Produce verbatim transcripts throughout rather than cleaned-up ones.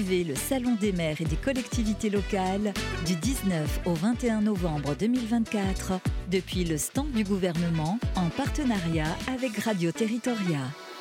Suivez le Salon des maires et des collectivités locales du dix-neuf au vingt et un novembre deux mille vingt-quatre depuis le stand du gouvernement en partenariat avec Radio Territoria.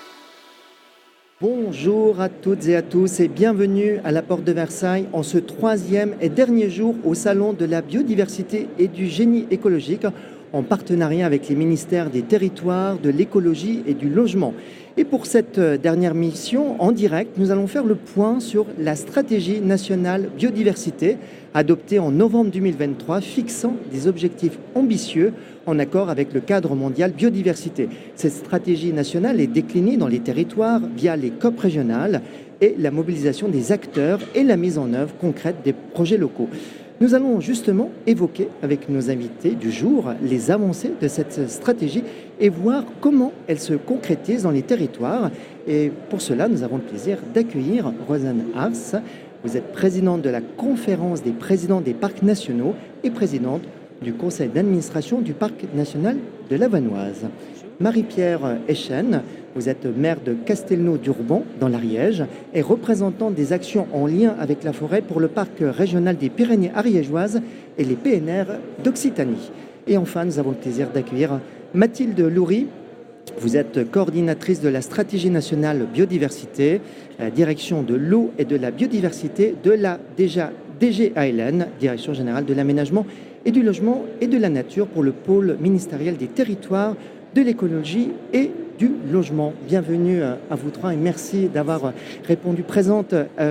Bonjour à toutes et à tous et bienvenue à la Porte de Versailles en ce troisième et dernier jour au Salon de la biodiversité et du génie écologique en partenariat avec les ministères des Territoires, de l'écologie et du logement. Et pour cette dernière mission en direct, nous allons faire le point sur la stratégie nationale biodiversité adoptée en novembre deux mille vingt-trois, fixant des objectifs ambitieux en accord avec le cadre mondial biodiversité. Cette stratégie nationale est déclinée dans les territoires via les C O P régionales et la mobilisation des acteurs et la mise en œuvre concrète des projets locaux. Nous allons justement évoquer avec nos invités du jour les avancées de cette stratégie et voir comment elle se concrétise dans les territoires. Et pour cela, nous avons le plaisir d'accueillir Rosanne Ars. Vous êtes présidente de la conférence des présidents des parcs nationaux et présidente du conseil d'administration du parc national de la Vanoise. Marie-Pierre Echen, vous êtes maire de Castelnau-d'Urban dans l'Ariège et représentante des actions en lien avec la forêt pour le parc régional des Pyrénées ariégeoises et les P N R d'Occitanie. Et enfin, nous avons le plaisir d'accueillir Mathilde Loury. Vous êtes coordinatrice de la stratégie nationale biodiversité, la direction de l'eau et de la biodiversité de la D G A L N, Direction générale de l'aménagement et du logement et de la nature pour le pôle ministériel des territoires, de l'écologie et du logement. Bienvenue à vous trois et merci d'avoir répondu présente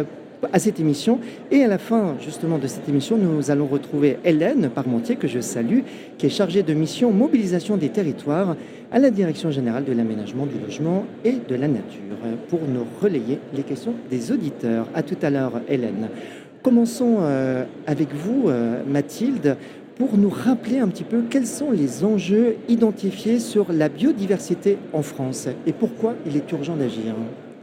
à cette émission. Et à la fin justement de cette émission, nous allons retrouver Hélène Parmentier, que je salue, qui est chargée de mission mobilisation des territoires à la Direction générale de l'aménagement, du logement et de la nature, pour nous relayer les questions des auditeurs. À tout à l'heure, Hélène. Commençons avec vous, Mathilde, pour nous rappeler un petit peu quels sont les enjeux identifiés sur la biodiversité en France et pourquoi il est urgent d'agir.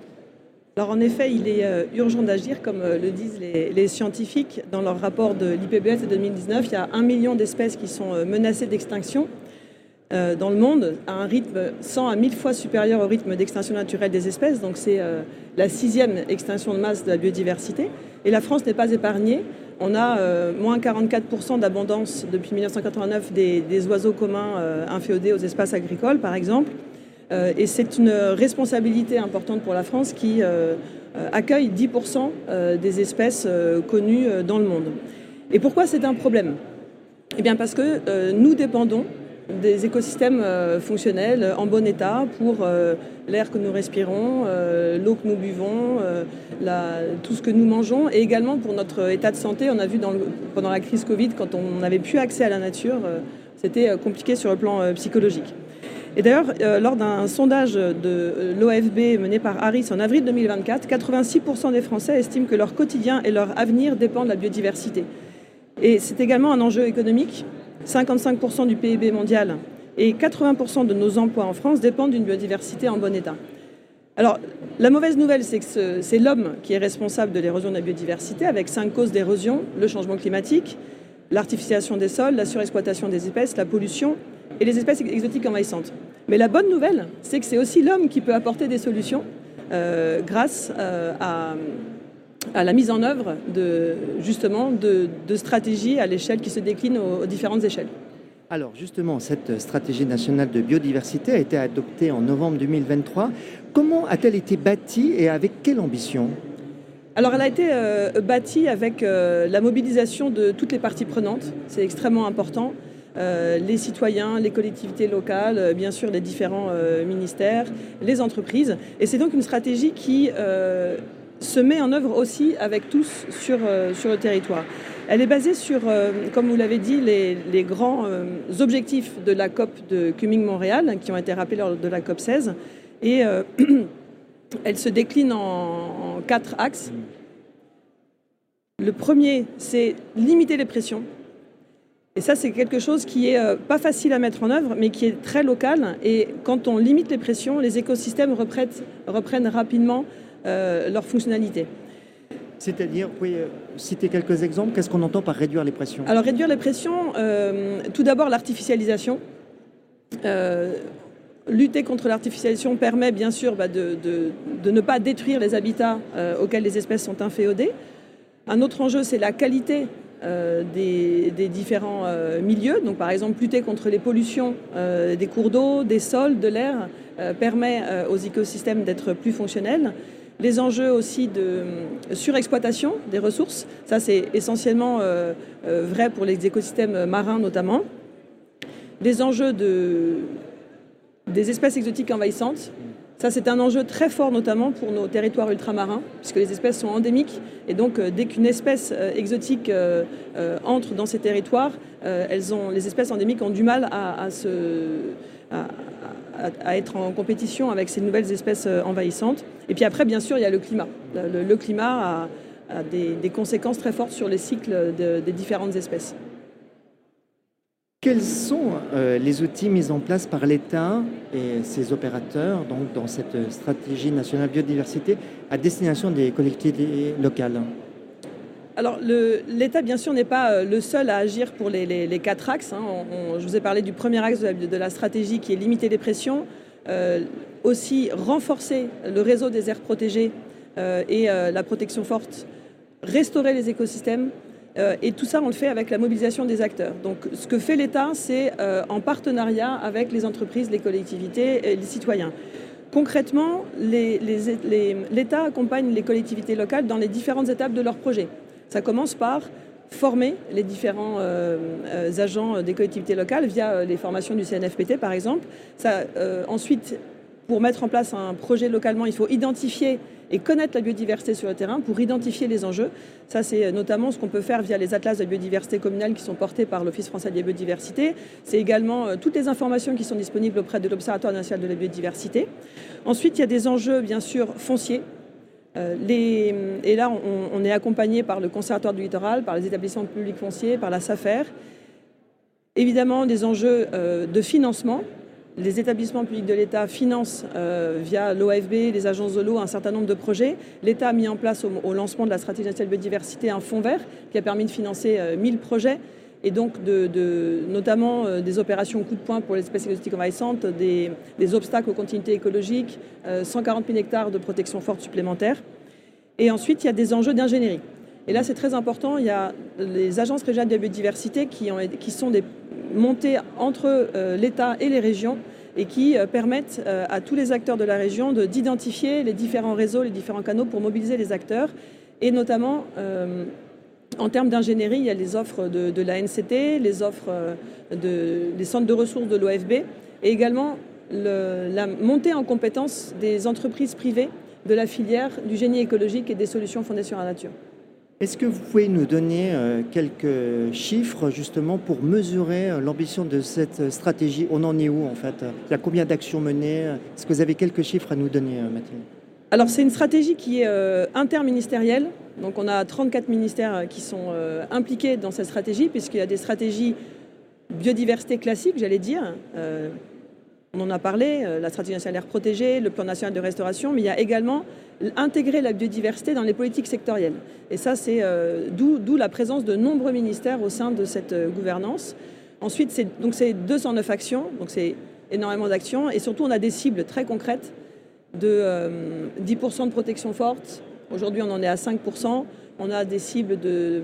Alors en effet, il est euh, urgent d'agir, comme euh, le disent les, les scientifiques. Dans leur rapport de l'I P B S de deux mille dix-neuf, il y a un million d'espèces qui sont euh, menacées d'extinction euh, dans le monde, à un rythme cent à mille fois supérieur au rythme d'extinction naturelle des espèces. Donc c'est euh, la sixième extinction de masse de la biodiversité. Et la France n'est pas épargnée. On a euh, moins quarante-quatre pour cent d'abondance depuis mille neuf cent quatre-vingt-neuf des, des oiseaux communs euh, inféodés aux espaces agricoles, par exemple. Euh, et c'est une responsabilité importante pour la France qui euh, accueille dix pour cent euh, des espèces euh, connues euh, dans le monde. Et pourquoi c'est un problème ? Eh bien parce que euh, nous dépendons des écosystèmes euh, fonctionnels en bon état pour euh, l'air que nous respirons, euh, l'eau que nous buvons, euh, la, tout ce que nous mangeons et également pour notre état de santé. On a vu dans le, pendant la crise Covid, quand on n'avait plus accès à la nature, euh, c'était compliqué sur le plan euh, psychologique. Et d'ailleurs, euh, lors d'un sondage de l'O F B mené par Harris en avril deux mille vingt-quatre, quatre-vingt-six pour cent des Français estiment que leur quotidien et leur avenir dépendent de la biodiversité. Et c'est également un enjeu économique. cinquante-cinq pour cent du P I B mondial et quatre-vingts pour cent de nos emplois en France dépendent d'une biodiversité en bon état. Alors, la mauvaise nouvelle, c'est que c'est l'homme qui est responsable de l'érosion de la biodiversité, avec cinq causes d'érosion: le changement climatique, l'artificialisation des sols, la surexploitation des espèces, la pollution et les espèces exotiques envahissantes. Mais la bonne nouvelle, c'est que c'est aussi l'homme qui peut apporter des solutions euh, grâce euh, à... à la mise en œuvre de, justement de, de stratégies à l'échelle qui se déclinent aux, aux différentes échelles. Alors justement, cette stratégie nationale de biodiversité a été adoptée en novembre deux mille vingt-trois. Comment a-t-elle été bâtie et avec quelle ambition ? Alors elle a été euh, bâtie avec euh, la mobilisation de toutes les parties prenantes. C'est extrêmement important. Euh, les citoyens, les collectivités locales, euh, bien sûr les différents euh, ministères, les entreprises. Et c'est donc une stratégie qui... Euh, se met en œuvre aussi avec tous sur, euh, sur le territoire. Elle est basée sur, euh, comme vous l'avez dit, les, les grands euh, objectifs de la COP de Kunming-Montréal, qui ont été rappelés lors de la COP seize. Et euh, elle se décline en, en quatre axes. Le premier, c'est limiter les pressions. Et ça, c'est quelque chose qui est euh, pas facile à mettre en œuvre, mais qui est très local. Et quand on limite les pressions, les écosystèmes reprennent, reprennent rapidement Euh, leur fonctionnalité. C'est-à-dire, vous pouvez citer quelques exemples, qu'est-ce qu'on entend par réduire les pressions ? Alors réduire les pressions, euh, tout d'abord l'artificialisation. Euh, lutter contre l'artificialisation permet bien sûr bah, de, de, de ne pas détruire les habitats euh, auxquels les espèces sont inféodées. Un autre enjeu, c'est la qualité euh, des, des différents euh, milieux. Donc, par exemple, lutter contre les pollutions euh, des cours d'eau, des sols, de l'air, euh, permet euh, aux écosystèmes d'être plus fonctionnels. Les enjeux aussi de surexploitation des ressources, ça c'est essentiellement euh, euh, vrai pour les écosystèmes marins notamment. Les enjeux de, des espèces exotiques envahissantes, ça c'est un enjeu très fort notamment pour nos territoires ultramarins, puisque les espèces sont endémiques, et donc euh, dès qu'une espèce euh, exotique euh, euh, entre dans ces territoires, euh, elles ont, les espèces endémiques ont du mal à, à se... À, à être en compétition avec ces nouvelles espèces envahissantes. Et puis après, bien sûr, il y a le climat. Le, le climat a, a des, des conséquences très fortes sur les cycles de, des différentes espèces. Quels sont euh, les outils mis en place par l'État et ses opérateurs donc, dans cette stratégie nationale biodiversité à destination des collectivités locales ? Alors, le, l'État, bien sûr, n'est pas le seul à agir pour les, les, les quatre axes. Hein. On, on, je vous ai parlé du premier axe de la, de la stratégie qui est limiter les pressions, euh, aussi renforcer le réseau des aires protégées euh, et euh, la protection forte, restaurer les écosystèmes. Euh, et tout ça, on le fait avec la mobilisation des acteurs. Donc, ce que fait l'État, c'est euh, en partenariat avec les entreprises, les collectivités et les citoyens. Concrètement, les, les, les, l'État accompagne les collectivités locales dans les différentes étapes de leur projet. Ça commence par former les différents euh, euh, agents des collectivités locales via euh, les formations du C N F P T, par exemple. Ça, euh, ensuite, pour mettre en place un projet localement, il faut identifier et connaître la biodiversité sur le terrain pour identifier les enjeux. Ça, c'est notamment ce qu'on peut faire via les atlas de biodiversité communale qui sont portés par l'Office français de la biodiversité. C'est également euh, toutes les informations qui sont disponibles auprès de l'Observatoire national de la biodiversité. Ensuite, il y a des enjeux, bien sûr, fonciers. Euh, les, et là, on, on est accompagné par le Conservatoire du littoral, par les établissements publics fonciers, par la SAFER. Évidemment, des enjeux euh, de financement. Les établissements publics de l'État financent euh, via l'O F B, les agences de l'eau, un certain nombre de projets. L'État a mis en place au, au lancement de la stratégie nationale de biodiversité un fonds vert qui a permis de financer euh, mille projets et donc de, de, notamment euh, des opérations coup de poing pour les espèces exotiques envahissantes, des, des obstacles aux continuités écologiques, euh, cent quarante mille hectares de protection forte supplémentaire. Et ensuite, il y a des enjeux d'ingénierie. Et là, c'est très important. Il y a les agences régionales de la biodiversité qui, ont, qui sont des montées entre euh, l'État et les régions et qui euh, permettent euh, à tous les acteurs de la région de, d'identifier les différents réseaux, les différents canaux pour mobiliser les acteurs. Et notamment, euh, en termes d'ingénierie, il y a les offres de, de la N C T, les offres de, des centres de ressources de l'O F B et également le, la montée en compétence des entreprises privées de la filière du génie écologique et des solutions fondées sur la nature. Est-ce que vous pouvez nous donner euh, quelques chiffres justement pour mesurer euh, l'ambition de cette stratégie ? On en est où en fait ? Il y a combien d'actions menées ? Est-ce que vous avez quelques chiffres à nous donner, euh, Mathilde ? Alors c'est une stratégie qui est euh, interministérielle. Donc on a trente-quatre ministères qui sont euh, impliqués dans cette stratégie puisqu'il y a des stratégies biodiversité classiques, j'allais dire. Euh, on en a parlé, euh, la stratégie nationale aire protégée, le plan national de restauration, mais il y a également intégrer la biodiversité dans les politiques sectorielles. Et ça, c'est euh, d'où, d'où la présence de nombreux ministères au sein de cette euh, gouvernance. Ensuite, c'est, donc c'est deux cent neuf actions, donc c'est énormément d'actions. Et surtout, on a des cibles très concrètes de euh, dix pour cent de protection forte. Aujourd'hui, on en est à cinq pour cent. On a des cibles de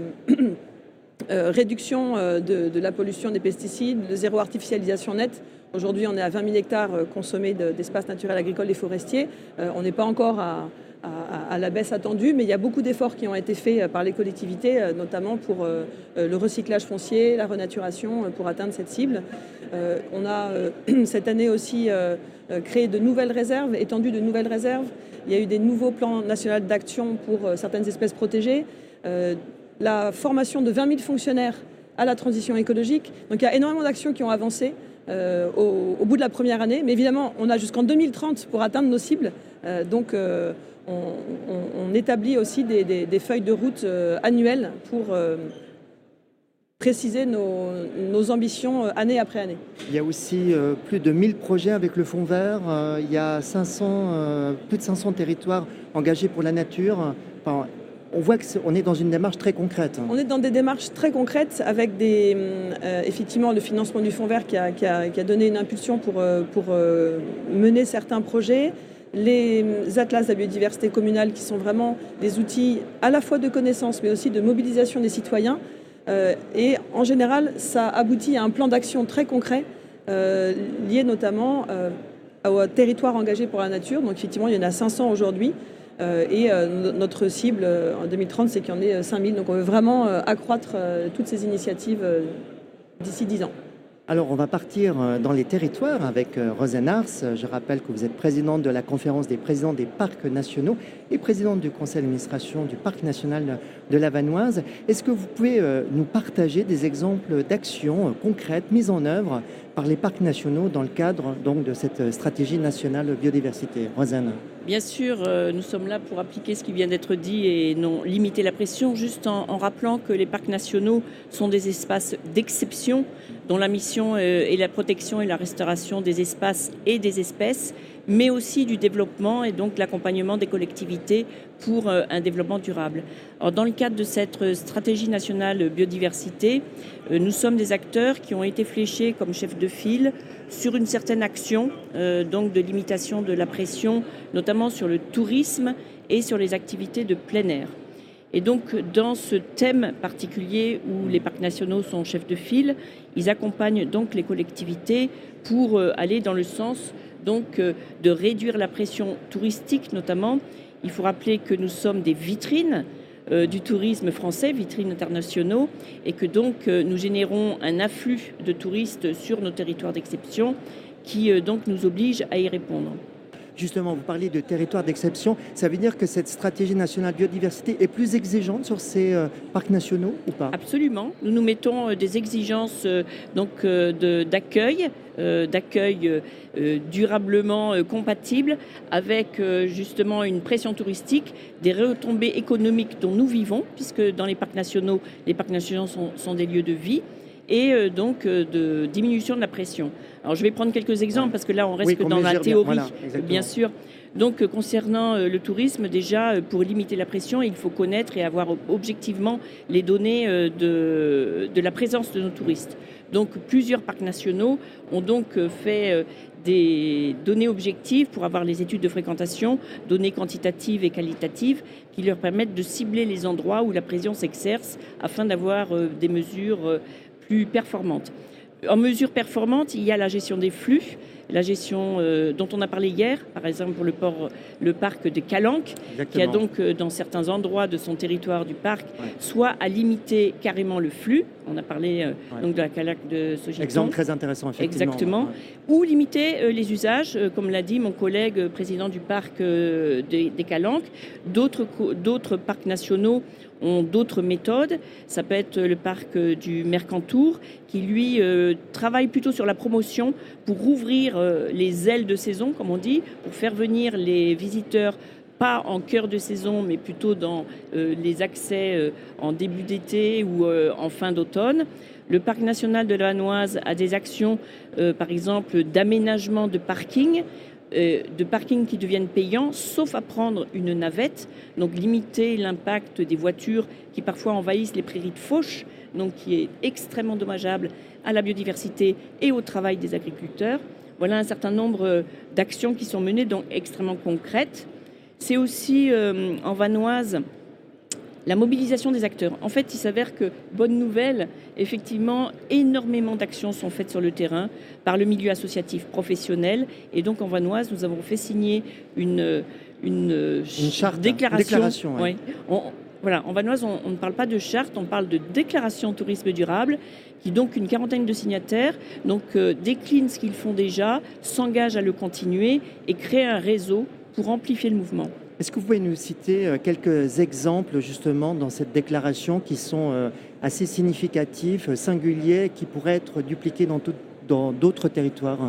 euh, réduction euh, de, de la pollution des pesticides, de zéro artificialisation nette. Aujourd'hui, on est à vingt mille hectares consommés de, d'espaces naturels agricoles et forestiers. Euh, on n'est pas encore à, à, à la baisse attendue, mais il y a beaucoup d'efforts qui ont été faits par les collectivités, notamment pour euh, le recyclage foncier, la renaturation, pour atteindre cette cible. Euh, on a euh, cette année aussi euh, créé de nouvelles réserves, étendu de nouvelles réserves. Il y a eu des nouveaux plans nationaux d'action pour euh, certaines espèces protégées. Euh, la formation de vingt mille fonctionnaires à la transition écologique. Donc il y a énormément d'actions qui ont avancé. Euh, au, au bout de la première année. Mais évidemment, on a jusqu'en deux mille trente pour atteindre nos cibles. Euh, donc, euh, on, on, on établit aussi des, des, des feuilles de route euh, annuelles pour euh, préciser nos, nos ambitions euh, année après année. Il y a aussi euh, plus de mille projets avec le Fonds vert. Euh, il y a cinq cents, euh, plus de cinq cents territoires engagés pour la nature. Enfin, on voit qu'on est dans une démarche très concrète. On est dans des démarches très concrètes avec des, euh, effectivement le financement du Fonds vert qui a, qui a, qui a donné une impulsion pour, pour euh, mener certains projets. Les atlas de la biodiversité communale qui sont vraiment des outils à la fois de connaissance mais aussi de mobilisation des citoyens. Euh, et en général, ça aboutit à un plan d'action très concret euh, lié notamment euh, au territoire engagé pour la nature. Donc effectivement, il y en a cinq cents aujourd'hui. Euh, et euh, notre cible euh, en deux mille trente, c'est qu'il y en ait cinq mille. Donc on veut vraiment euh, accroître euh, toutes ces initiatives euh, d'ici dix ans. Alors, on va partir dans les territoires avec Rosen Ars. Je rappelle que vous êtes présidente de la conférence des présidents des parcs nationaux et présidente du conseil d'administration du parc national de la Vanoise. Est-ce que vous pouvez nous partager des exemples d'actions concrètes mises en œuvre par les parcs nationaux dans le cadre donc, de cette stratégie nationale biodiversité? Rosen. Bien sûr, euh, nous sommes là pour appliquer ce qui vient d'être dit et non limiter la pression, juste en, en rappelant que les parcs nationaux sont des espaces d'exception dont la mission euh, est la protection et la restauration des espaces et des espèces, mais aussi du développement et donc l'accompagnement des collectivités pour euh, un développement durable. Alors, dans le cadre de cette stratégie nationale biodiversité, euh, nous sommes des acteurs qui ont été fléchés comme chefs de file sur une certaine action euh, donc de limitation de la pression, notamment sur le tourisme et sur les activités de plein air. Et donc, dans ce thème particulier où les parcs nationaux sont chefs de file, ils accompagnent donc les collectivités pour euh, aller dans le sens donc, euh, de réduire la pression touristique notamment. Il faut rappeler que nous sommes des vitrines euh, du tourisme français, vitrines internationaux, et que donc euh, nous générons un afflux de touristes sur nos territoires d'exception qui euh, donc nous oblige à y répondre. Justement, vous parlez de territoire d'exception. Ça veut dire que cette stratégie nationale biodiversité est plus exigeante sur ces euh, parcs nationaux ou pas? Absolument. Nous nous mettons euh, des exigences euh, donc, euh, de, d'accueil, euh, d'accueil euh, durablement euh, compatible avec euh, justement une pression touristique, des retombées économiques dont nous vivons, puisque dans les parcs nationaux, les parcs nationaux sont, sont des lieux de vie, et euh, donc euh, de diminution de la pression. Alors je vais prendre quelques exemples parce que là on reste oui, que dans la théorie, bien, voilà, bien sûr. Donc euh, concernant euh, le tourisme, déjà euh, pour limiter la pression, il faut connaître et avoir objectivement les données euh, de, de la présence de nos touristes. Donc plusieurs parcs nationaux ont donc euh, fait euh, des données objectives pour avoir les études de fréquentation, données quantitatives et qualitatives qui leur permettent de cibler les endroits où la pression s'exerce afin d'avoir euh, des mesures euh, plus performantes. En mesure performante, il y a la gestion des flux, la gestion euh, dont on a parlé hier, par exemple pour le, port, le parc de Calanque, Exactement. Qui a donc euh, dans certains endroits de son territoire du parc, ouais. soit à limiter carrément le flux, on a parlé euh, ouais. donc de la Calanque de Sogiton. Exemple très intéressant, effectivement. Exactement. Ouais. Ou limiter euh, les usages, euh, comme l'a dit mon collègue euh, président du parc euh, des, des Calanques. D'autres, d'autres parcs nationaux ont d'autres méthodes. Ça peut être le parc du Mercantour qui, lui, euh, travaille plutôt sur la promotion pour ouvrir euh, les ailes de saison, comme on dit, pour faire venir les visiteurs pas en cœur de saison, mais plutôt dans euh, les accès euh, en début d'été ou euh, en fin d'automne. Le parc national de la Vanoise a des actions, euh, par exemple, d'aménagement de parking, Euh, de parking qui deviennent payants, sauf à prendre une navette, donc limiter l'impact des voitures qui parfois envahissent les prairies de fauche, donc qui est extrêmement dommageable à la biodiversité et au travail des agriculteurs. Voilà un certain nombre d'actions qui sont menées, donc extrêmement concrètes. C'est aussi euh, en Vanoise la mobilisation des acteurs. En fait, il s'avère que, bonne nouvelle, effectivement, énormément d'actions sont faites sur le terrain par le milieu associatif professionnel. Et donc, en Vanoise, nous avons fait signer une, une, une charte, déclaration. déclaration ouais. Ouais. On, voilà, en Vanoise, on, on ne parle pas de charte, on parle de déclaration tourisme durable, qui donc une quarantaine de signataires donc, euh, déclinent ce qu'ils font déjà, s'engagent à le continuer et créent un réseau pour amplifier le mouvement. Est-ce que vous pouvez nous citer quelques exemples justement dans cette déclaration qui sont assez significatifs, singuliers, qui pourraient être dupliqués dans, tout, dans d'autres territoires?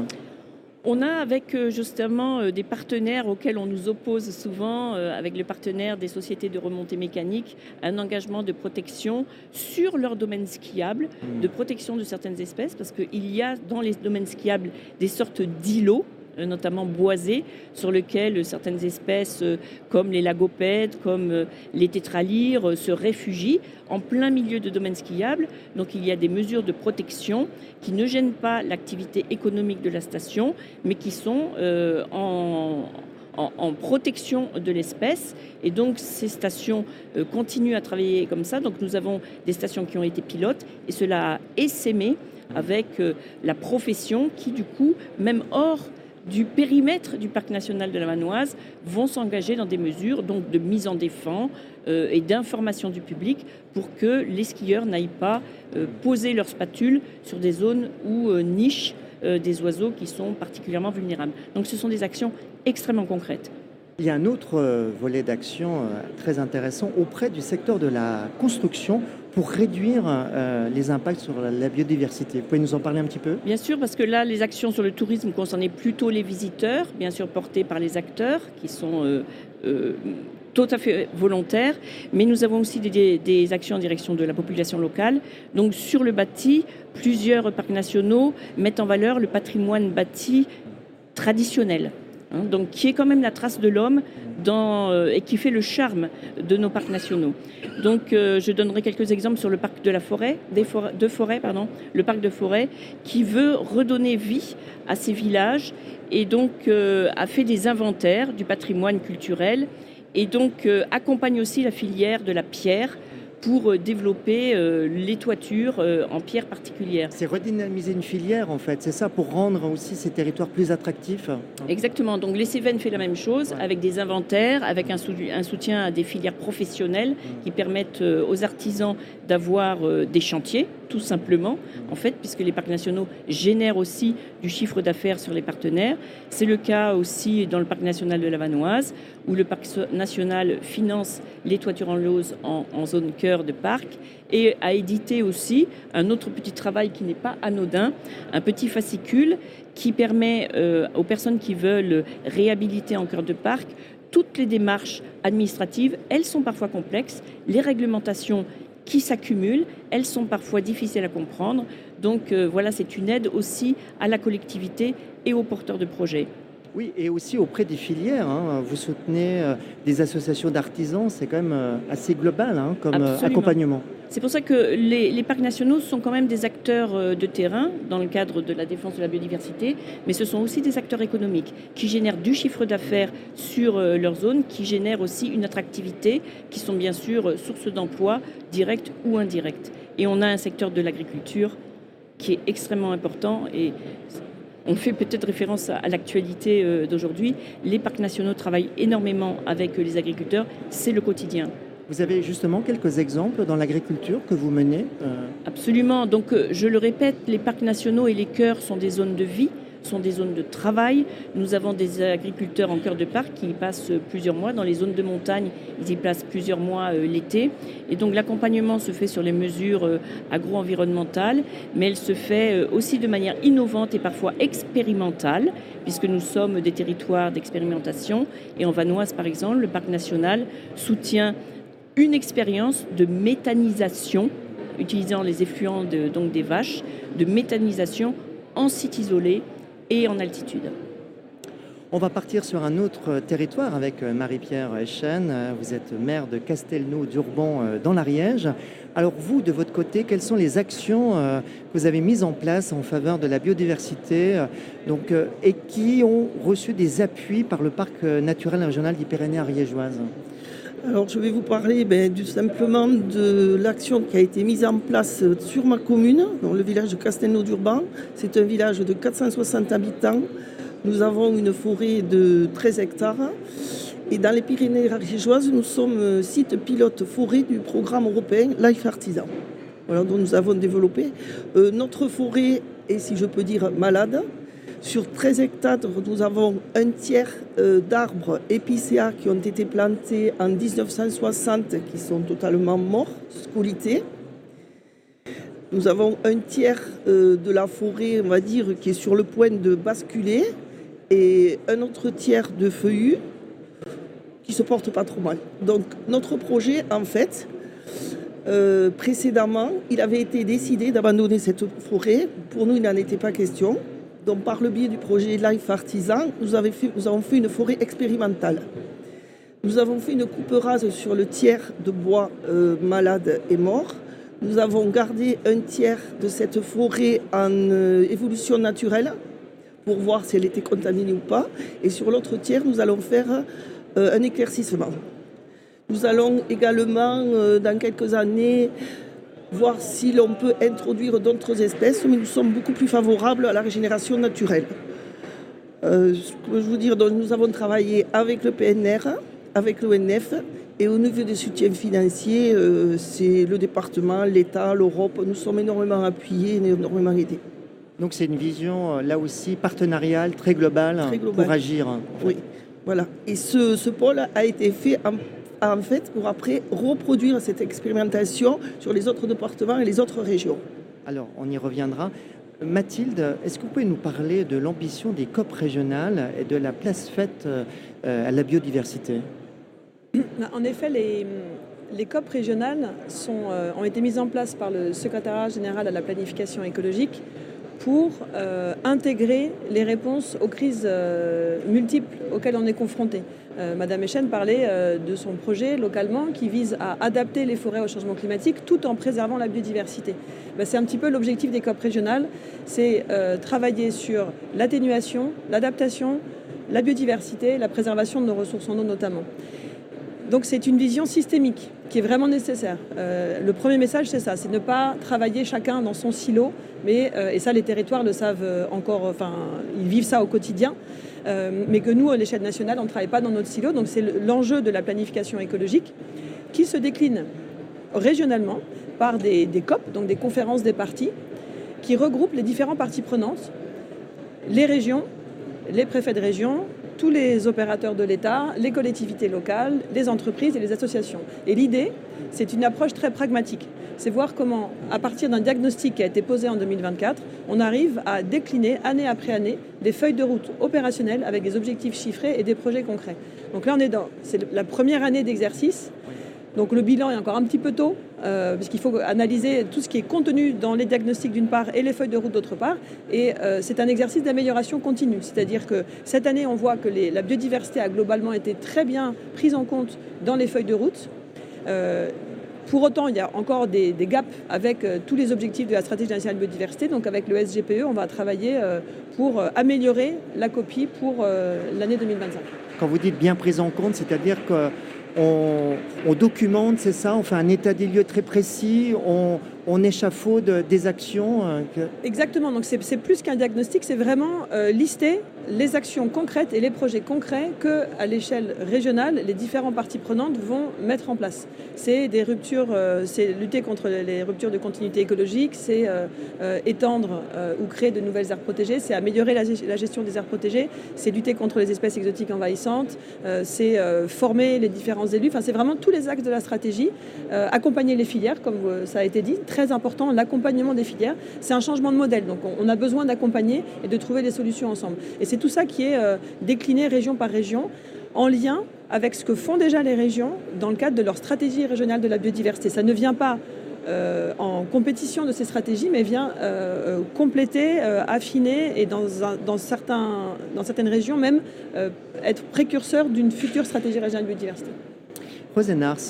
On a avec justement des partenaires auxquels on nous oppose souvent, avec le partenaire des sociétés de remontée mécanique, un engagement de protection sur leur domaine skiable, mmh. de protection de certaines espèces, parce qu'il y a dans les domaines skiables des sortes d'îlots notamment boisé, sur lequel certaines espèces comme les lagopèdes, comme les tétralyres se réfugient en plein milieu de domaines skiables. Donc il y a des mesures de protection qui ne gênent pas l'activité économique de la station, mais qui sont euh, en, en, en protection de l'espèce. Et donc ces stations euh, continuent à travailler comme ça. Donc nous avons des stations qui ont été pilotes et cela a essaimé avec euh, la profession qui du coup, même hors du périmètre du parc national de la Vanoise, vont s'engager dans des mesures donc de mise en défense euh, et d'information du public pour que les skieurs n'aillent pas euh, poser leurs spatules sur des zones où euh, nichent euh, des oiseaux qui sont particulièrement vulnérables. Donc ce sont des actions extrêmement concrètes. Il y a un autre volet d'action très intéressant auprès du secteur de la construction pour réduire euh, les impacts sur la biodiversité. Vous pouvez nous en parler un petit peu ? Bien sûr, parce que là, les actions sur le tourisme concernaient plutôt les visiteurs, bien sûr portées par les acteurs qui sont euh, euh, tout à fait volontaires, mais nous avons aussi des, des actions en direction de la population locale. Donc sur le bâti, plusieurs parcs nationaux mettent en valeur le patrimoine bâti traditionnel. Hein, donc qui est quand même la trace de l'homme dans, euh, et qui fait le charme de nos parcs nationaux. Donc euh, je donnerai quelques exemples sur le parc de la forêt, des forêts, de forêt, pardon, le parc de forêt qui veut redonner vie à ces villages et donc euh, a fait des inventaires du patrimoine culturel et donc euh, accompagne aussi la filière de la pierre pour développer euh, les toitures euh, en pierre particulière. C'est redynamiser une filière en fait, c'est ça, pour rendre aussi ces territoires plus attractifs. Exactement, donc les Cévennes fait la même chose, ouais, avec des inventaires, avec un, sou- un soutien à des filières professionnelles mmh. qui permettent euh, aux artisans d'avoir euh, des chantiers, tout simplement, mmh. en fait, puisque les parcs nationaux génèrent aussi du chiffre d'affaires sur les partenaires. C'est le cas aussi dans le parc national de la Vanoise, où le parc national finance les toitures en lauze en, en zone cœur de parc et a édité aussi un autre petit travail qui n'est pas anodin, un petit fascicule qui permet euh, aux personnes qui veulent réhabiliter en cœur de parc toutes les démarches administratives. Elles sont parfois complexes, les réglementations qui s'accumulent, elles sont parfois difficiles à comprendre. Donc euh, voilà, c'est une aide aussi à la collectivité et aux porteurs de projets. Oui, et aussi auprès des filières. Hein. Vous soutenez euh, des associations d'artisans, c'est quand même euh, assez global hein, comme euh, accompagnement. C'est pour ça que les, les parcs nationaux sont quand même des acteurs euh, de terrain dans le cadre de la défense de la biodiversité, mais ce sont aussi des acteurs économiques qui génèrent du chiffre d'affaires sur euh, leur zone, qui génèrent aussi une attractivité, qui sont bien sûr euh, source d'emplois directs ou indirects. Et on a un secteur de l'agriculture qui est extrêmement important et on fait peut-être référence à l'actualité d'aujourd'hui. Les parcs nationaux travaillent énormément avec les agriculteurs. C'est le quotidien. Vous avez justement quelques exemples dans l'agriculture que vous menez euh... Absolument. Donc, je le répète, les parcs nationaux et les cœurs sont des zones de vie, sont des zones de travail. Nous avons des agriculteurs en cœur de parc qui y passent plusieurs mois. Dans les zones de montagne, ils y passent plusieurs mois euh, l'été. Et donc l'accompagnement se fait sur les mesures euh, agro-environnementales, mais elle se fait euh, aussi de manière innovante et parfois expérimentale, puisque nous sommes des territoires d'expérimentation. Et en Vanoise, par exemple, le parc national soutient une expérience de méthanisation, utilisant les effluents de, donc des vaches, de méthanisation en site isolé et en altitude. On va partir sur un autre territoire avec Marie-Pierre Echen. Vous êtes maire de Castelnau-d'Urban dans l'Ariège. Alors vous, de votre côté, quelles sont les actions que vous avez mises en place en faveur de la biodiversité donc, et qui ont reçu des appuis par le parc naturel régional des Pyrénées ariégeoises ? Alors je vais vous parler ben, du, simplement de l'action qui a été mise en place sur ma commune, dans le village de Castelnau-d'Urban. C'est un village de quatre cent soixante habitants. Nous avons une forêt de treize hectares. Et dans les Pyrénées ariégeoises, nous sommes site pilote forêt du programme européen Life Artisan. Voilà, dont nous avons développé. Euh, notre forêt est, si je peux dire, malade. Sur treize hectares, nous avons un tiers euh, d'arbres épicéas qui ont été plantés en dix-neuf cent soixante, qui sont totalement morts, scolytés. Nous avons un tiers euh, de la forêt, on va dire, qui est sur le point de basculer, et un autre tiers de feuillus qui se portent pas trop mal. Donc notre projet, en fait, euh, précédemment, il avait été décidé d'abandonner cette forêt. Pour nous, il n'en était pas question. Donc, par le biais du projet Life Artisan, nous, avons fait, nous avons fait une forêt expérimentale. Nous avons fait une coupe rase sur le tiers de bois euh, malade et mort. Nous avons gardé un tiers de cette forêt en euh, évolution naturelle pour voir si elle était contaminée ou pas. Et sur l'autre tiers, nous allons faire euh, un éclaircissement. Nous allons également, euh, dans quelques années, voir si l'on peut introduire d'autres espèces, mais nous sommes beaucoup plus favorables à la régénération naturelle. Euh, ce que je veux dire, donc, nous avons travaillé avec le P N R, avec l'O N F, et au niveau des soutiens financiers, euh, c'est le département, l'État, l'Europe. Nous sommes énormément appuyés, énormément aidés. Donc c'est une vision, là aussi, partenariale, très globale, très globale. Pour agir. En fait. Oui, voilà. Et ce, ce pôle a été fait en en fait, pour après reproduire cette expérimentation sur les autres départements et les autres régions. Alors, on y reviendra. Mathilde, est-ce que vous pouvez nous parler de l'ambition des C O P régionales et de la place faite à la biodiversité ? En effet, les, les C O P régionales sont, euh, ont été mises en place par le secrétariat général à la planification écologique pour euh, intégrer les réponses aux crises euh, multiples auxquelles on est confronté. Euh, Madame Echen parlait euh, de son projet localement qui vise à adapter les forêts au changement climatique tout en préservant la biodiversité. Ben, c'est un petit peu l'objectif des C O P régionales, c'est euh, travailler sur l'atténuation, l'adaptation, la biodiversité, la préservation de nos ressources en eau notamment. Donc c'est une vision systémique qui est vraiment nécessaire. Euh, le premier message, c'est ça, c'est ne pas travailler chacun dans son silo, mais, euh, et ça les territoires le savent encore, enfin ils vivent ça au quotidien, euh, mais que nous, à l'échelle nationale, on ne travaille pas dans notre silo. Donc c'est l'enjeu de la planification écologique qui se décline régionalement par des, des C O P, donc des conférences des parties, qui regroupent les différentes parties prenantes, les régions, les préfets de région, tous les opérateurs de l'État, les collectivités locales, les entreprises et les associations. Et l'idée, c'est une approche très pragmatique. C'est voir comment, à partir d'un diagnostic qui a été posé en deux mille vingt-quatre, on arrive à décliner année après année des feuilles de route opérationnelles avec des objectifs chiffrés et des projets concrets. Donc là, on est dans, c'est la première année d'exercice. Donc le bilan est encore un petit peu tôt, euh, puisqu'il faut analyser tout ce qui est contenu dans les diagnostics d'une part et les feuilles de route d'autre part. Et euh, c'est un exercice d'amélioration continue. C'est-à-dire que cette année, on voit que les, la biodiversité a globalement été très bien prise en compte dans les feuilles de route. Euh, pour autant, il y a encore des, des gaps avec euh, tous les objectifs de la stratégie nationale de biodiversité. Donc avec le S G P E, on va travailler euh, pour euh, améliorer la copie pour euh, l'année deux mille vingt-cinq. Quand vous dites bien prise en compte, c'est-à-dire que On, on documente, c'est ça, on fait un état des lieux très précis, on, on échafaude des actions. Euh, que... Exactement, donc c'est, c'est plus qu'un diagnostic, c'est vraiment euh, lister les actions concrètes et les projets concrets qu'à l'échelle régionale, les différentes parties prenantes vont mettre en place. C'est des ruptures, euh, c'est lutter contre les ruptures de continuité écologique, c'est euh, euh, étendre euh, ou créer de nouvelles aires protégées, c'est améliorer la, la gestion des aires protégées, c'est lutter contre les espèces exotiques envahissantes, euh, c'est euh, former les différents élus, enfin c'est vraiment tous les axes de la stratégie, euh, accompagner les filières, comme euh, ça a été dit, très important, l'accompagnement des filières, c'est un changement de modèle, donc on, on a besoin d'accompagner et de trouver des solutions ensemble. Et c'est tout ça qui est euh, décliné région par région, en lien avec ce que font déjà les régions dans le cadre de leur stratégie régionale de la biodiversité. Ça ne vient pas euh, en compétition de ces stratégies, mais vient euh, compléter, euh, affiner et dans, un, dans, certains, dans certaines régions même euh, être précurseur d'une future stratégie régionale de biodiversité. Rosenars,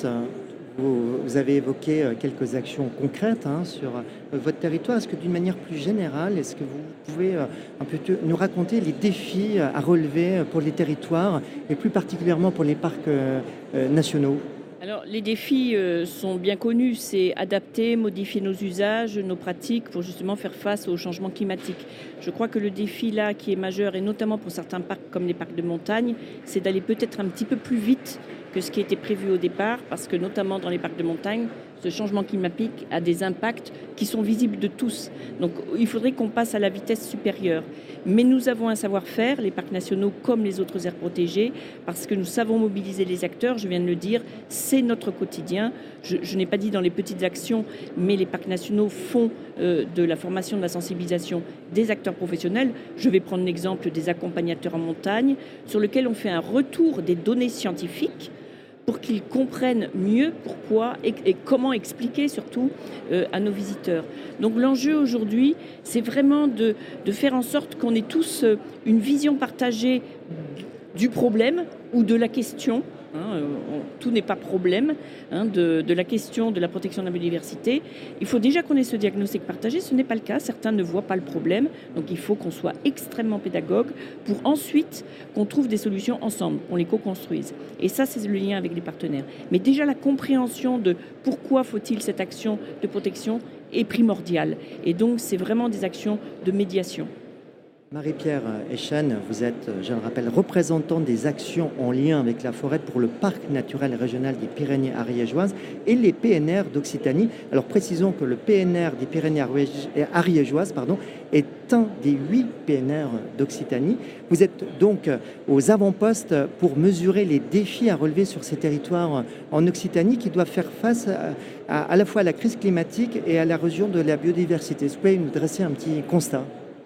vous, vous avez évoqué quelques actions concrètes hein, sur votre territoire. Est-ce que d'une manière plus générale, est-ce que vous pouvez un peu nous raconter les défis à relever pour les territoires et plus particulièrement pour les parcs nationaux ? Alors, les défis euh, sont bien connus, c'est adapter, modifier nos usages, nos pratiques pour justement faire face au changement climatique. Je crois que le défi là qui est majeur, et notamment pour certains parcs comme les parcs de montagne, c'est d'aller peut-être un petit peu plus vite que ce qui était prévu au départ, parce que notamment dans les parcs de montagne, ce changement climatique a des impacts qui sont visibles de tous. Donc il faudrait qu'on passe à la vitesse supérieure. Mais nous avons un savoir-faire, les parcs nationaux comme les autres aires protégées, parce que nous savons mobiliser les acteurs, je viens de le dire, c'est notre quotidien. Je, je n'ai pas dit dans les petites actions, mais les parcs nationaux font euh, de la formation, de la sensibilisation des acteurs professionnels. Je vais prendre l'exemple des accompagnateurs en montagne, sur lequel on fait un retour des données scientifiques pour qu'ils comprennent mieux pourquoi et, et comment expliquer surtout euh, à nos visiteurs. Donc l'enjeu aujourd'hui, c'est vraiment de, de faire en sorte qu'on ait tous une vision partagée du problème ou de la question. Hein, on, tout n'est pas problème hein, de, de la question de la protection de la biodiversité. Il faut déjà qu'on ait ce diagnostic partagé. Ce n'est pas le cas. Certains ne voient pas le problème. Donc il faut qu'on soit extrêmement pédagogue pour ensuite qu'on trouve des solutions ensemble, qu'on les co-construise. Et ça, c'est le lien avec les partenaires. Mais déjà, la compréhension de pourquoi faut-il cette action de protection est primordiale. Et donc, c'est vraiment des actions de médiation. Marie-Pierre Echen, vous êtes, je le rappelle, représentante des actions en lien avec la forêt pour le parc naturel régional des Pyrénées ariégeoises et les P N R d'Occitanie. Alors précisons que le P N R des Pyrénées ariégeoises pardon, est un des huit P N R d'Occitanie. Vous êtes donc aux avant-postes pour mesurer les défis à relever sur ces territoires en Occitanie qui doivent faire face à, à, à la fois à la crise climatique et à l'érosion de la biodiversité. Est-ce que vous pouvez nous dresser un petit constat ?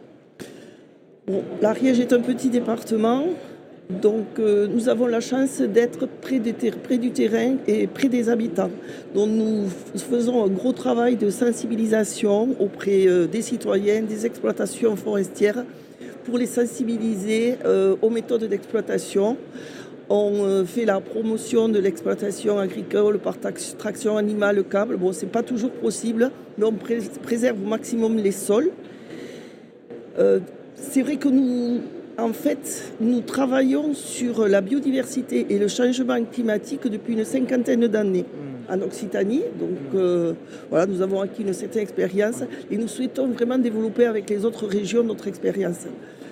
Bon, l'Ariège est un petit département, donc euh, nous avons la chance d'être près, près du terrain et près des habitants. Donc nous faisons un gros travail de sensibilisation auprès euh, des citoyens, des exploitations forestières, pour les sensibiliser euh, aux méthodes d'exploitation. On euh, fait la promotion de l'exploitation agricole par traction animale câble. Bon, c'est pas toujours possible, mais on pré- préserve au maximum les sols. Euh, C'est vrai que nous, en fait, nous travaillons sur la biodiversité et le changement climatique depuis une cinquantaine d'années en Occitanie. Donc euh, voilà, nous avons acquis une certaine expérience et nous souhaitons vraiment développer avec les autres régions notre expérience.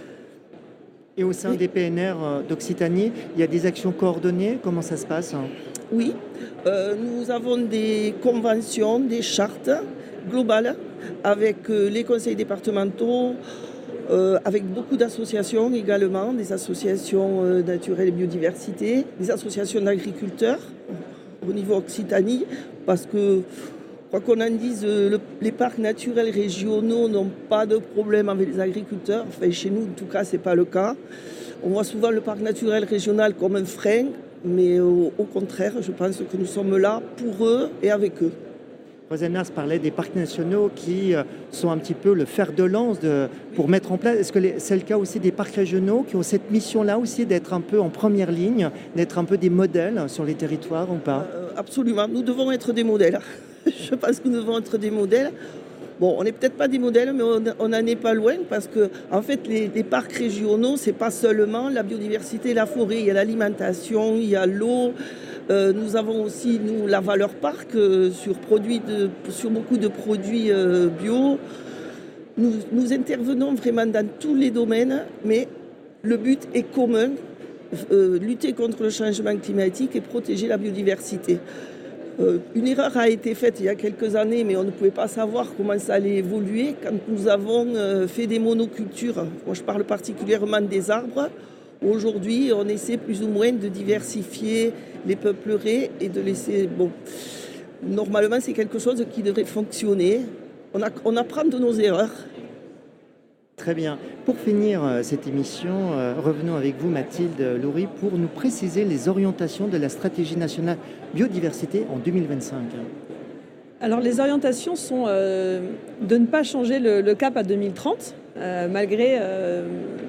Et au sein et... des P N R d'Occitanie, il y a des actions coordonnées. Comment ça se passe ? Oui, euh, nous avons des conventions, des chartes globales avec euh, les conseils départementaux, Euh, avec beaucoup d'associations également, des associations euh, naturelles et biodiversité, des associations d'agriculteurs au niveau Occitanie, parce que, quoi qu'on en dise, euh, le, les parcs naturels régionaux n'ont pas de problème avec les agriculteurs. Enfin, chez nous, en tout cas, ce n'est pas le cas. On voit souvent le parc naturel régional comme un frein, mais au, au contraire, je pense que nous sommes là pour eux et avec eux. Rosenars parlait des parcs nationaux qui sont un petit peu le fer de lance de, pour mettre en place. Est-ce que les, c'est le cas aussi des parcs régionaux qui ont cette mission-là aussi d'être un peu en première ligne, d'être un peu des modèles sur les territoires ou pas ? euh, Absolument, nous devons être des modèles. Je pense que nous devons être des modèles. Bon, on n'est peut-être pas des modèles, mais on n'en est pas loin parce que, en fait, les, les parcs régionaux, c'est pas seulement la biodiversité et la forêt. Il y a l'alimentation, il y a l'eau. Euh, nous avons aussi, nous, la valeur parc euh, sur, produits de, sur beaucoup de produits euh, bio. Nous, nous intervenons vraiment dans tous les domaines, mais le but est commun, euh, lutter contre le changement climatique et protéger la biodiversité. Euh, une erreur a été faite il y a quelques années, mais on ne pouvait pas savoir comment ça allait évoluer quand nous avons euh, fait des monocultures. Moi, je parle particulièrement des arbres. Aujourd'hui, on essaie plus ou moins de diversifier les peupleraies et de laisser... Bon, normalement, c'est quelque chose qui devrait fonctionner. On, a, on apprend de nos erreurs. Très bien. Pour finir euh, cette émission, euh, revenons avec vous, Mathilde Loury, pour nous préciser les orientations de la stratégie nationale biodiversité en deux mille vingt-cinq. Alors, les orientations sont euh, de ne pas changer le, le cap à deux mille trente, euh, malgré euh,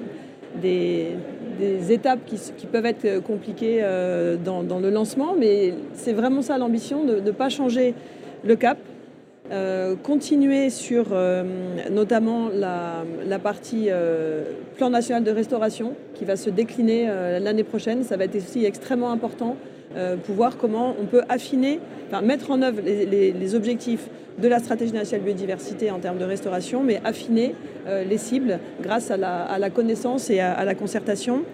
des... des étapes qui, qui peuvent être compliquées euh, dans, dans le lancement, mais c'est vraiment ça l'ambition, de ne pas changer le cap, euh, continuer sur euh, notamment la, la partie euh, plan national de restauration qui va se décliner euh, l'année prochaine. Ça va être aussi extrêmement important euh, pour voir comment on peut affiner, enfin, mettre en œuvre les, les, les objectifs de la stratégie nationale biodiversité en termes de restauration, mais affiner euh, les cibles grâce à la, à la connaissance et à, à la concertation.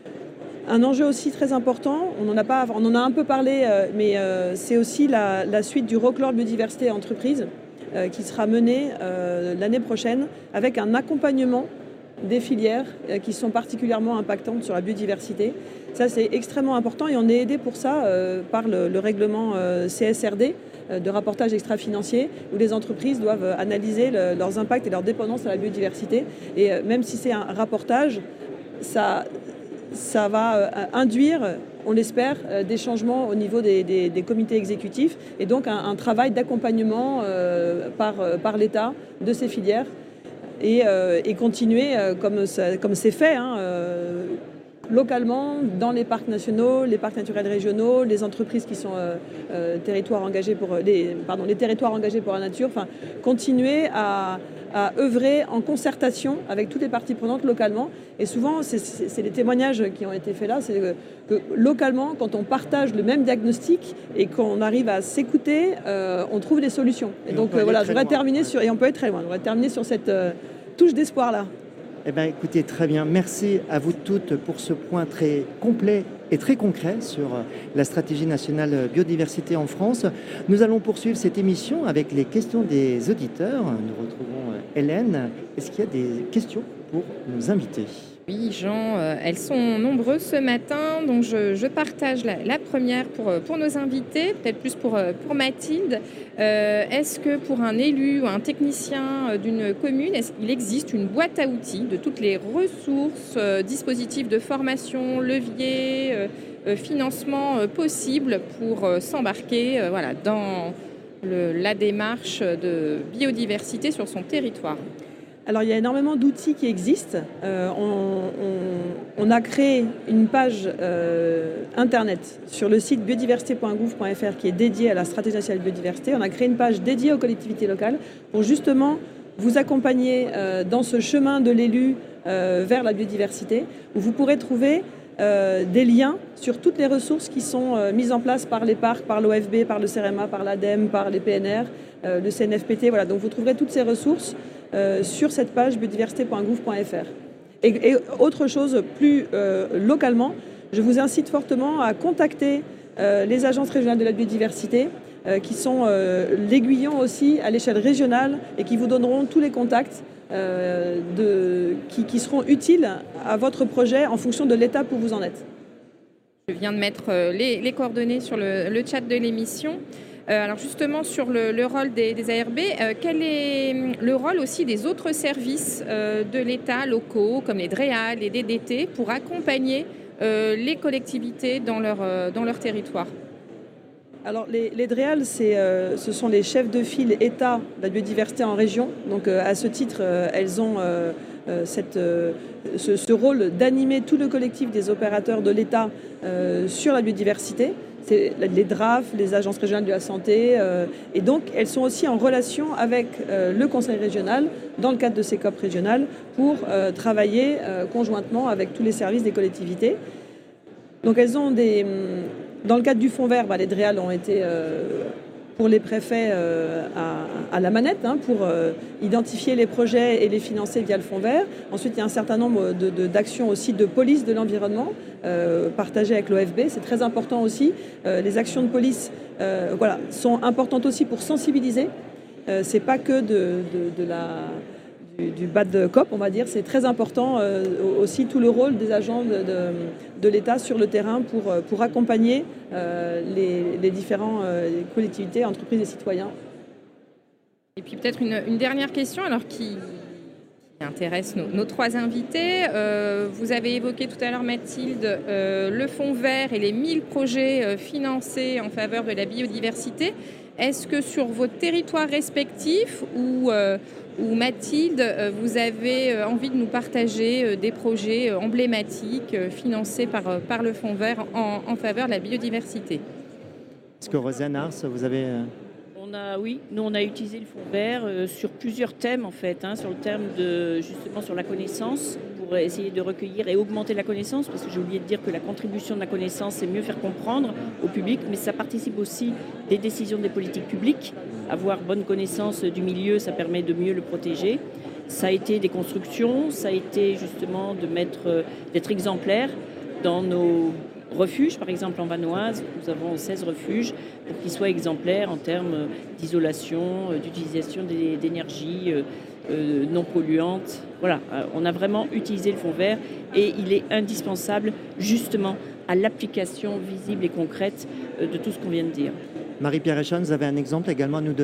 Un enjeu aussi très important, on en a, pas, on en a un peu parlé, euh, mais euh, c'est aussi la, la suite du Roquelaure Biodiversité Entreprise euh, qui sera menée euh, l'année prochaine avec un accompagnement des filières euh, qui sont particulièrement impactantes sur la biodiversité. Ça, c'est extrêmement important et on est aidé pour ça euh, par le, le règlement euh, C S R D euh, de rapportage extra-financier où les entreprises doivent analyser le, leurs impacts et leur dépendance à la biodiversité. Et euh, même si c'est un rapportage, ça... ça va induire, on l'espère, euh, des changements au niveau des, des, des comités exécutifs et donc un, un travail d'accompagnement euh, par, par l'État de ces filières et, euh, et continuer euh, comme, ça, comme c'est fait, hein, euh, localement, dans les parcs nationaux, les parcs naturels régionaux, les entreprises qui sont euh, euh, territoires engagés pour les, pardon, les territoires engagés pour la nature, enfin, continuer à, à œuvrer en concertation avec toutes les parties prenantes localement. Et souvent, c'est, c'est, c'est les témoignages qui ont été faits là, c'est que, que localement, quand on partage le même diagnostic et qu'on arrive à s'écouter, euh, on trouve des solutions. Et, et donc euh, voilà, je voudrais terminer sur, et on peut être très loin, je voudrais terminer sur cette euh, touche d'espoir là. Eh bien, écoutez, très bien. Merci à vous toutes pour ce point très complet et très concret sur la stratégie nationale biodiversité en France. Nous allons poursuivre cette émission avec les questions des auditeurs. Nous retrouvons Hélène. Est-ce qu'il y a des questions pour nos invités ? Oui, Jean, euh, elles sont nombreuses ce matin, donc je, je partage la, la première pour, pour nos invités, peut-être plus pour, pour Mathilde. Euh, est-ce que pour un élu ou un technicien d'une commune, est-ce qu'il existe une boîte à outils de toutes les ressources, euh, dispositifs de formation, leviers, euh, financement euh, possibles pour euh, s'embarquer euh, voilà, dans le, la démarche de biodiversité sur son territoire ? Alors, il y a énormément d'outils qui existent. Euh, on, on, on a créé une page euh, internet sur le site biodiversité point gouv point f r qui est dédiée à la stratégie nationale biodiversité. On a créé une page dédiée aux collectivités locales pour justement vous accompagner euh, dans ce chemin de l'élu euh, vers la biodiversité, où vous pourrez trouver euh, des liens sur toutes les ressources qui sont euh, mises en place par les parcs, par l'O F B, par le C E R E M A, par l'ADEME, par les P N R, euh, le C N F P T. Voilà, donc vous trouverez toutes ces ressources Euh, sur cette page biodiversité point gouv point f r. Et, et autre chose, plus euh, localement, je vous incite fortement à contacter euh, les agences régionales de la biodiversité euh, qui sont euh, l'aiguillon aussi à l'échelle régionale et qui vous donneront tous les contacts euh, de, qui, qui seront utiles à votre projet en fonction de l'étape où vous en êtes. Je viens de mettre les, les coordonnées sur le, le chat de l'émission. Euh, alors justement, sur le, le rôle des, des A R B, euh, quel est le rôle aussi des autres services euh, de l'État locaux, comme les D R E A L, les D D T, pour accompagner euh, les collectivités dans leur, euh, dans leur territoire ? Alors les, les D R E A L, c'est, euh, ce sont les chefs de file État de la biodiversité en région. Donc euh, à ce titre, euh, elles ont euh, euh, cette, euh, ce, ce rôle d'animer tout le collectif des opérateurs de l'État euh, sur la biodiversité. C'est les D R A F, les agences régionales de la santé, euh, et donc elles sont aussi en relation avec euh, le conseil régional dans le cadre de ces C O P régionales pour euh, travailler euh, conjointement avec tous les services des collectivités. Donc elles ont des, dans le cadre du fonds vert, bah, les D R E A L ont été euh, pour les préfets euh, à, à la manette hein, pour euh, identifier les projets et les financer via le fonds vert. Ensuite, il y a un certain nombre de, de, d'actions aussi de police de l'environnement euh, partagées avec l'O F B. C'est très important aussi. Euh, les actions de police euh, voilà, sont importantes aussi pour sensibiliser. Euh, c'est pas que de, de, de la... Du, du bad cop, on va dire, c'est très important euh, aussi tout le rôle des agents de, de, de l'État sur le terrain pour, pour accompagner euh, les, les différentes euh, collectivités, entreprises et citoyens. Et puis peut-être une, une dernière question alors qui, qui intéresse nos, nos trois invités. Euh, vous avez évoqué tout à l'heure, Mathilde, euh, le fonds vert et les mille projets euh, financés en faveur de la biodiversité. Est-ce que sur vos territoires respectifs ou euh, où Mathilde, vous avez envie de nous partager des projets emblématiques financés par, par le Fonds vert en, en faveur de la biodiversité. Est-ce que Rosanne Ars, vous avez... On a, oui, nous on a utilisé le Fonds vert euh, sur plusieurs thèmes en fait, hein, sur le thème de justement sur la connaissance, pour essayer de recueillir et augmenter la connaissance, parce que j'ai oublié de dire que la contribution de la connaissance, c'est mieux faire comprendre au public, mais ça participe aussi des décisions des politiques publiques. Avoir bonne connaissance du milieu, ça permet de mieux le protéger. Ça a été des constructions, ça a été justement de mettre, d'être exemplaire dans nos refuges, par exemple en Vanoise, nous avons seize refuges pour qu'ils soient exemplaires en termes d'isolation, d'utilisation d'énergie euh, non polluante. Voilà, on a vraiment utilisé le fonds vert et il est indispensable justement à l'application visible et concrète de tout ce qu'on vient de dire. Marie-Pierre Echan, vous avez un exemple également à nous donner ?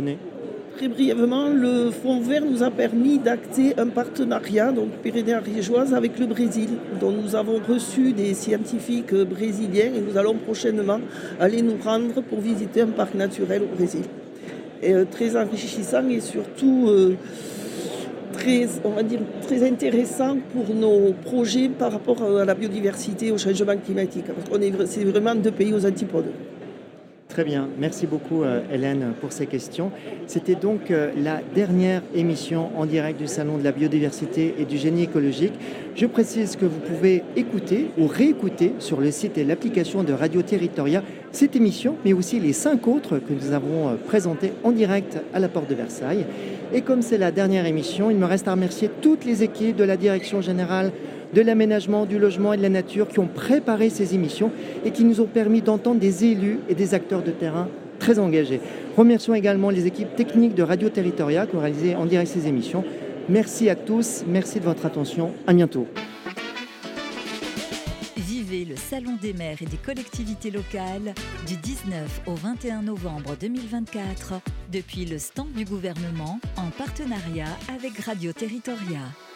Très brièvement, le Fonds vert nous a permis d'acter un partenariat, donc Pyrénées-Ariégeoises, avec le Brésil, dont nous avons reçu des scientifiques brésiliens et nous allons prochainement aller nous rendre pour visiter un parc naturel au Brésil. Et, euh, très enrichissant et surtout euh, très, on va dire, très intéressant pour nos projets par rapport à la biodiversité et au changement climatique. Parce qu'on est, c'est vraiment deux pays aux antipodes. Très bien, merci beaucoup euh, Hélène pour ces questions. C'était donc euh, la dernière émission en direct du Salon de la biodiversité et du génie écologique. Je précise que vous pouvez écouter ou réécouter sur le site et l'application de Radio Territoria cette émission, mais aussi les cinq autres que nous avons euh, présentées en direct à la Porte de Versailles. Et comme c'est la dernière émission, il me reste à remercier toutes les équipes de la Direction générale de l'aménagement, du logement et de la nature qui ont préparé ces émissions et qui nous ont permis d'entendre des élus et des acteurs de terrain très engagés. Remercions également les équipes techniques de Radio Territoria qui ont réalisé en direct ces émissions. Merci à tous, merci de votre attention, à bientôt. Vivez le Salon des maires et des collectivités locales du dix-neuf au vingt et un novembre deux mille vingt-quatre depuis le stand du gouvernement en partenariat avec Radio Territoria.